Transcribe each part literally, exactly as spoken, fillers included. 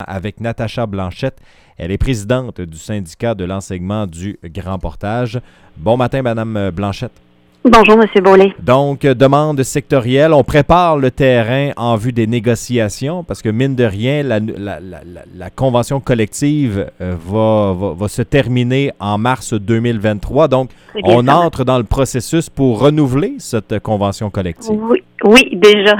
avec Natacha Blanchette. Elle est présidente du syndicat de l'enseignement du Grand Portage. Bon matin, Madame Blanchette. Bonjour, M. Beaulais. Donc, demande sectorielle. On prépare le terrain en vue des négociations parce que, mine de rien, la, la, la, la convention collective euh, va, va, va se terminer en mars deux mille vingt-trois. Donc, on ça. entre dans le processus pour renouveler cette convention collective. Oui, oui, déjà.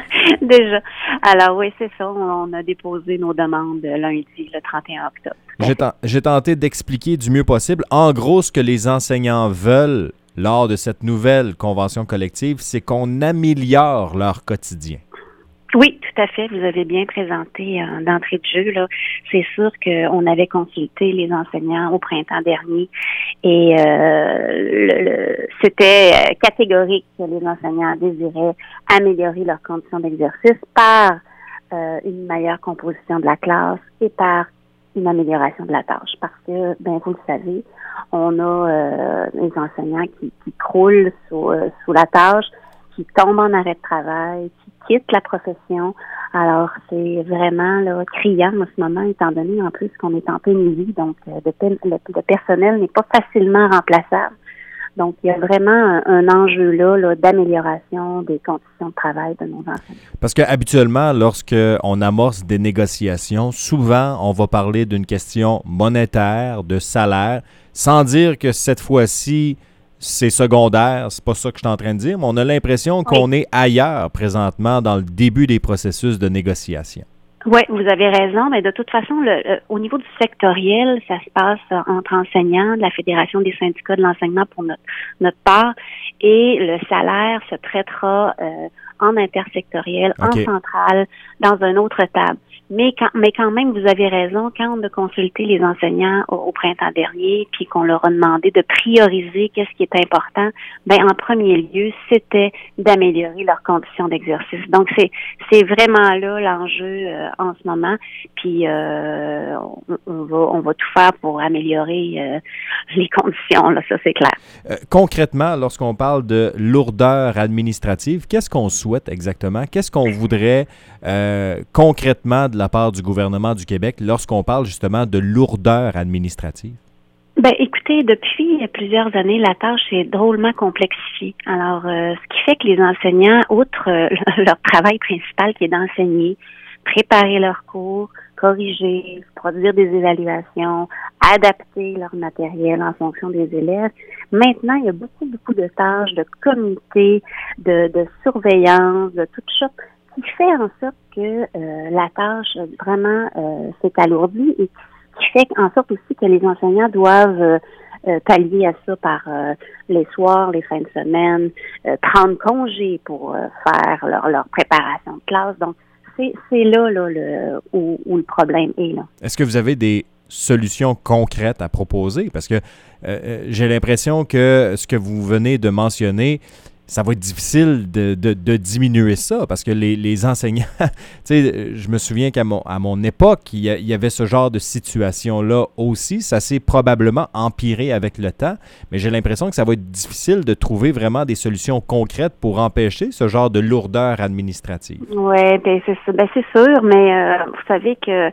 déjà. Alors, oui, c'est ça. On a déposé nos demandes lundi, le trente et un octobre. J'ai, t- j'ai tenté d'expliquer du mieux possible. En gros, ce que les enseignants veulent lors de cette nouvelle convention collective, c'est qu'on améliore leur quotidien. Oui, tout à fait. Vous avez bien présenté euh, d'entrée de jeu, là. C'est sûr qu'on avait consulté les enseignants au printemps dernier et euh, le, le, c'était catégorique que les enseignants désiraient améliorer leurs conditions d'exercice par euh, une meilleure composition de la classe et par une amélioration de la tâche. Parce que, ben vous le savez, on a euh, les enseignants qui, qui croulent sous, euh, sous la tâche, qui tombent en arrêt de travail, qui quittent la profession. Alors, c'est vraiment là, criant en ce moment, étant donné en plus qu'on est en pénurie, donc euh, le, le, le personnel n'est pas facilement remplaçable. Donc, il y a vraiment un, un enjeu là, là d'amélioration des conditions de travail de nos enseignants. Parce qu'habituellement, lorsqu'on amorce des négociations, souvent, on va parler d'une question monétaire, de salaire, sans dire que cette fois-ci, c'est secondaire, c'est pas ça que je suis en train de dire, mais on a l'impression qu'on oui. est ailleurs présentement dans le début des processus de négociation. Oui, vous avez raison, mais de toute façon, le, le, au niveau du sectoriel, ça se passe entre enseignants de la Fédération des syndicats de l'enseignement pour notre, notre part, et le salaire se traitera euh, en intersectoriel, okay. en centrale, dans une autre table. Mais quand, mais quand même, vous avez raison, quand on a consulté les enseignants au, au printemps dernier, puis qu'on leur a demandé de prioriser qu'est-ce qui est important, ben en premier lieu, c'était d'améliorer leurs conditions d'exercice. Donc, c'est c'est vraiment là l'enjeu euh, en ce moment. Puis, euh, on, on va on va tout faire pour améliorer euh, les conditions, là, ça c'est clair. Euh, concrètement, lorsqu'on parle de lourdeur administrative, qu'est-ce qu'on souhaite exactement? Qu'est-ce qu'on voudrait euh, concrètement de la part du gouvernement du Québec lorsqu'on parle justement de lourdeur administrative? Ben, écoutez, depuis plusieurs années, la tâche est drôlement complexifiée. Alors, euh, ce qui fait que les enseignants, outre euh, leur travail principal qui est d'enseigner, préparer leurs cours, corriger, produire des évaluations, adapter leur matériel en fonction des élèves. Maintenant, il y a beaucoup, beaucoup de tâches, de comité, de, de surveillance, de toutes sortes, qui fait en sorte que euh, la tâche vraiment euh, s'est alourdie et qui fait en sorte aussi que les enseignants doivent euh, euh, pallier à ça par euh, les soirs, les fins de semaine, euh, prendre congé pour euh, faire leur, leur préparation de classe. Donc, c'est, c'est là, là le, où, où le problème est. Là. Est-ce que vous avez des solutions concrètes à proposer? Parce que euh, j'ai l'impression que ce que vous venez de mentionner, ça va être difficile de, de, de diminuer ça parce que les, les enseignants, tu sais, je me souviens qu'à mon, à mon époque, il y, a, il y avait ce genre de situation-là aussi. Ça s'est probablement empiré avec le temps, mais j'ai l'impression que ça va être difficile de trouver vraiment des solutions concrètes pour empêcher ce genre de lourdeur administrative. Oui, ben c'est, ben c'est sûr, mais euh, vous savez que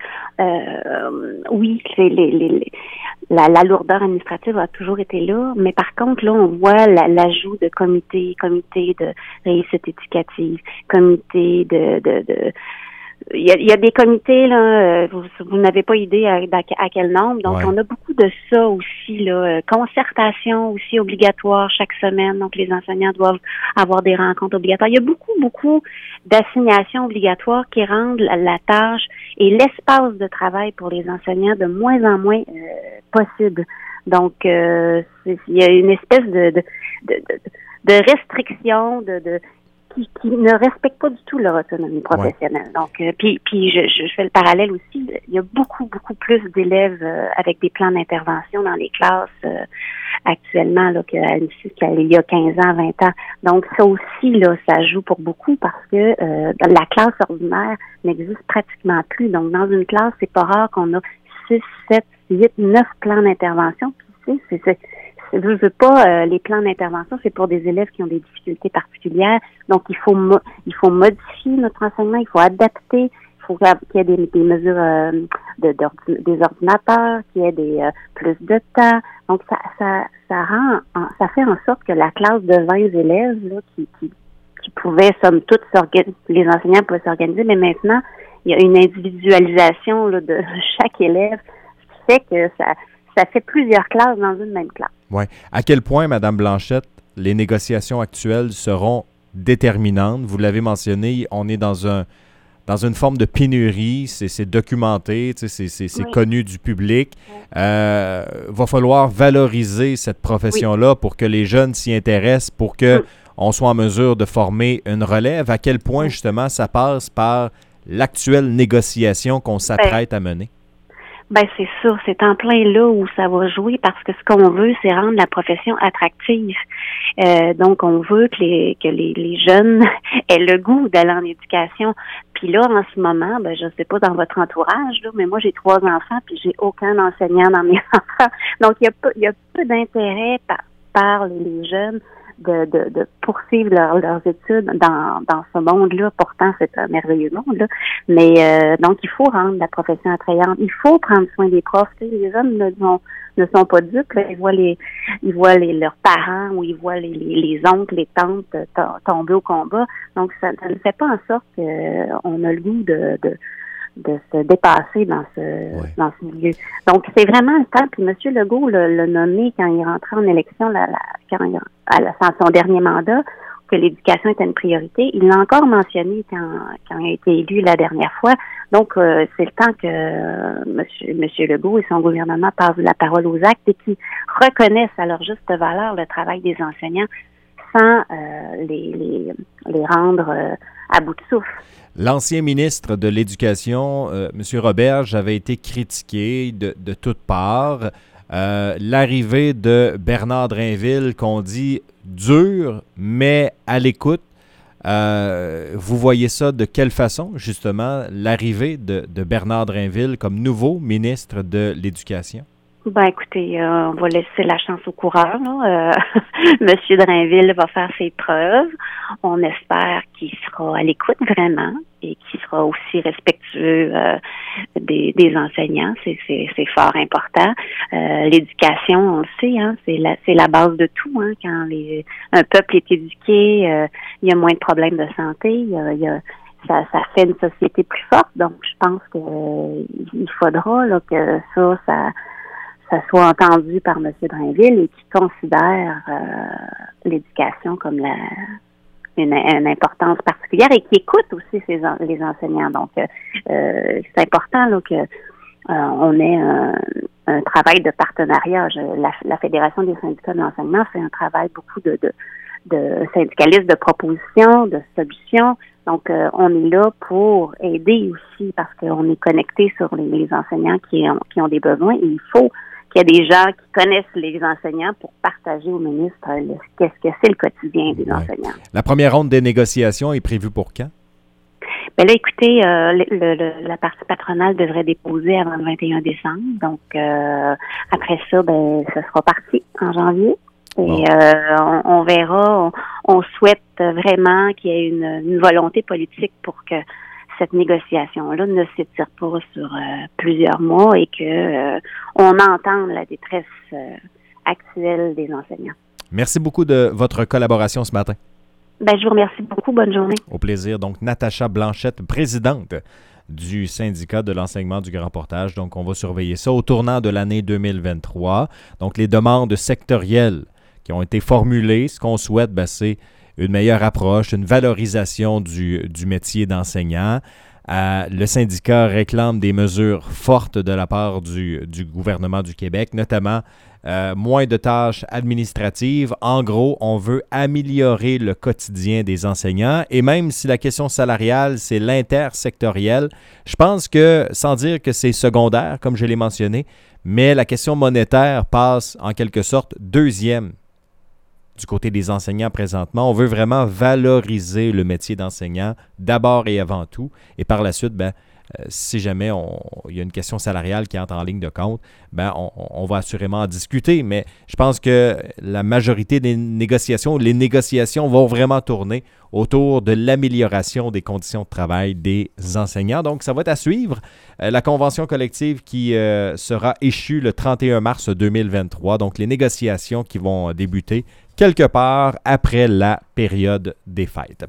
euh, oui, les, les, les, la, la lourdeur administrative a toujours été là, mais par contre, là, on voit la, l'ajout de comités, comités de réussite éducative, comités de, de, de il y a, il y a des comités, là, vous, vous n'avez pas idée à, à quel nombre, donc ouais. on a beaucoup de ça aussi, là, concertation aussi obligatoire chaque semaine, donc les enseignants doivent avoir des rencontres obligatoires. Il y a beaucoup, beaucoup d'assignations obligatoires qui rendent la, la tâche et l'espace de travail pour les enseignants de moins en moins euh, possible. Donc, euh, c'est, il y a une espèce de, de, de, de, de restriction, de, de Qui, qui ne respectent pas du tout leur autonomie professionnelle. Ouais. Donc, euh, puis, puis je, je fais le parallèle aussi. Il y a beaucoup, beaucoup plus d'élèves euh, avec des plans d'intervention dans les classes euh, actuellement là, qu'il y a quinze ans, vingt ans. Donc, ça aussi, là, ça joue pour beaucoup parce que euh, la classe ordinaire n'existe pratiquement plus. Donc, dans une classe, c'est pas rare qu'on a six, sept, huit, neuf plans d'intervention. Puis, c'est, c'est, Je veux, veux pas, euh, les plans d'intervention, c'est pour des élèves qui ont des difficultés particulières. Donc, il faut mo- il faut modifier notre enseignement, il faut adapter, il faut qu'il y ait des, des mesures euh, de, d'ordi- des ordinateurs, qu'il y ait des euh, plus de temps. Donc, ça, ça, ça rend, en- ça fait en sorte que la classe de vingt élèves là, qui, qui, qui pouvaient, somme toute, s'organiser, les enseignants pouvaient s'organiser, mais maintenant, il y a une individualisation là, de chaque élève, ce qui fait que ça, ça fait plusieurs classes dans une même classe. Oui. À quel point, Mme Blanchette, les négociations actuelles seront déterminantes? Vous l'avez mentionné, on est dans un dans une forme de pénurie, c'est, c'est documenté, c'est, c'est, c'est oui. connu du public. Il euh, va falloir valoriser cette profession-là oui. pour que les jeunes s'y intéressent, pour qu'on oui. soit en mesure de former une relève. À quel point, justement, ça passe par l'actuelle négociation qu'on s'apprête ben. à mener? Ben c'est ça, c'est en plein là où ça va jouer parce que ce qu'on veut, c'est rendre la profession attractive. Euh, donc, on veut que les que les, les jeunes aient le goût d'aller en éducation. Puis là, en ce moment, ben je sais pas dans votre entourage, là, mais moi j'ai trois enfants puis j'ai aucun enseignant dans mes enfants. Donc, il y a peu il y a peu d'intérêt par, par les jeunes de, de, de poursuivre leur, leurs études dans, dans ce monde-là. Pourtant, c'est un merveilleux monde, là. Mais euh, donc, il faut rendre la profession attrayante. Il faut prendre soin des profs. Tu sais, les jeunes ne sont, ne sont pas dupes. Là. Ils voient les ils voient les, leurs parents ou ils voient les, les, les oncles, les tantes to- tomber au combat. Donc, ça, ça ne fait pas en sorte qu'on a le goût de... de de se dépasser dans ce ouais. dans ce milieu. Donc, c'est vraiment le temps. Puis, M. Legault l'a, l'a nommé quand il est rentré en élection, la, la, quand il, à la, dans son dernier mandat, que l'éducation était une priorité. Il l'a encore mentionné quand, quand il a été élu la dernière fois. Donc, euh, c'est le temps que euh, M. Monsieur Legault et son gouvernement passent la parole aux actes et qu'ils reconnaissent à leur juste valeur le travail des enseignants sans euh, les, les, les rendre euh, à bout de souffle. L'ancien ministre de l'Éducation, euh, M. Roberge, avait été critiqué de, de toutes parts. Euh, l'arrivée de Bernard Drinville, qu'on dit dur, mais à l'écoute. Euh, vous voyez ça de quelle façon, justement, l'arrivée de, de Bernard Drinville comme nouveau ministre de l'Éducation? Ben écoutez, euh, on va laisser la chance au coureur. Là. Euh, Monsieur Drinville va faire ses preuves. On espère qu'il sera à l'écoute vraiment et qu'il sera aussi respectueux euh, des, des enseignants. C'est, c'est, c'est fort important. Euh, l'éducation, on le sait, hein, c'est la c'est la base de tout. Hein, quand les, un peuple est éduqué, euh, il y a moins de problèmes de santé. Il y a, il y a ça, ça fait une société plus forte. Donc, je pense que euh, il faudra là, que ça, ça ça soit entendu par M. Drinville et qui considère euh, l'éducation comme la, une, une importance particulière et qui écoute aussi ses, les enseignants. Donc, euh, c'est important là, que euh, on ait un, un travail de partenariat. Je, la, la Fédération des syndicats de l'enseignement fait un travail beaucoup de, de, de syndicalistes, de propositions, de solutions. Donc, euh, on est là pour aider aussi parce qu'on est connecté sur les, les enseignants qui ont, qui ont des besoins. Et il faut qu'il y ait des gens qui connaissent les enseignants pour partager au ministre le, qu'est-ce que c'est le quotidien des ouais. enseignants. La première ronde des négociations est prévue pour quand? Ben là, écoutez, euh, le, le, la partie patronale devrait déposer avant le vingt et un décembre. Donc, euh, après ça, ben, ça sera parti en janvier. Et bon. euh, on, on verra. On, on souhaite vraiment qu'il y ait une, une volonté politique pour que cette négociation-là ne s'étire pas sur euh, plusieurs mois et que euh, on entende la détresse euh, actuelle des enseignants. Merci beaucoup de votre collaboration ce matin. Ben, je vous remercie beaucoup. Bonne journée. Au plaisir. Donc, Natacha Blanchette, présidente du syndicat de l'enseignement du Grand Portage. Donc, on va surveiller ça au tournant de l'année deux mille vingt-trois. Donc, les demandes sectorielles qui ont été formulées, ce qu'on souhaite, ben, c'est une meilleure approche, une valorisation du, du métier d'enseignant. Euh, le syndicat réclame des mesures fortes de la part du, du gouvernement du Québec, notamment euh, moins de tâches administratives. En gros, on veut améliorer le quotidien des enseignants et même si la question salariale, c'est l'intersectoriel, je pense que, sans dire que c'est secondaire, comme je l'ai mentionné, mais la question monétaire passe en quelque sorte deuxième du côté des enseignants présentement. On veut vraiment valoriser le métier d'enseignant d'abord et avant tout. Et par la suite, ben, euh, si jamais il y a une question salariale qui entre en ligne de compte, ben on, on va assurément en discuter. Mais je pense que la majorité des négociations, les négociations vont vraiment tourner autour de l'amélioration des conditions de travail des enseignants. Donc, ça va être à suivre. Euh, la convention collective qui euh, sera échue le trente et un mars deux mille vingt-trois. Donc, les négociations qui vont débuter quelque part après la période des fêtes.